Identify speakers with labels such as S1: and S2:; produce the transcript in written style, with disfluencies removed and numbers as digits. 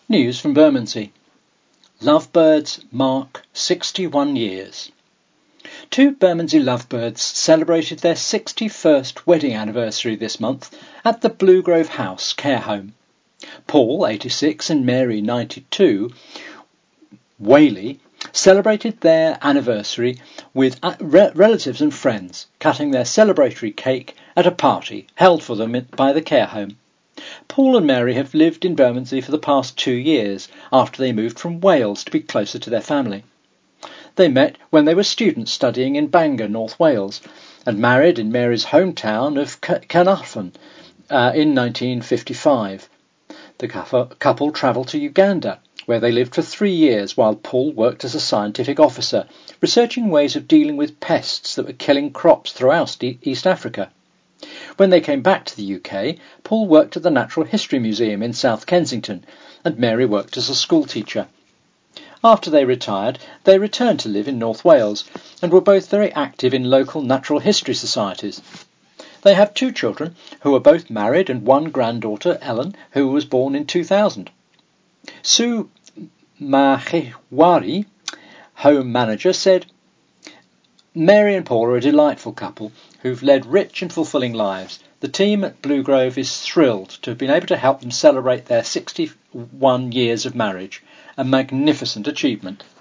S1: News from Bermondsey. Lovebirds mark 61 years. Two Bermondsey lovebirds celebrated their 61st wedding anniversary this month at the Bluegrove House care home. Paul, 86, and Mary, 92, Whaley, celebrated their anniversary with relatives and friends, cutting their celebratory cake at a party held for them by the care home. Paul and Mary have lived in Bermondsey for the past 2 years after they moved from Wales to be closer to their family. They met when they were students studying in Bangor, North Wales, and married in Mary's hometown of Carnarvon in 1955. The couple travelled to Uganda, where they lived for 3 years while Paul worked as a scientific officer, researching ways of dealing with pests that were killing crops throughout East Africa. When they came back to the UK, Paul worked at the Natural History Museum in South Kensington, and Mary worked as a school teacher. After they retired, they returned to live in North Wales, and were both very active in local natural history societies. They have 2 children, who are both married, and 1 granddaughter, Ellen, who was born in 2000. Sue Mahiwari, home manager, said, "Mary and Paul are a delightful couple who've led rich and fulfilling lives. The team at Bluegrove is thrilled to have been able to help them celebrate their 61 years of marriage, a magnificent achievement."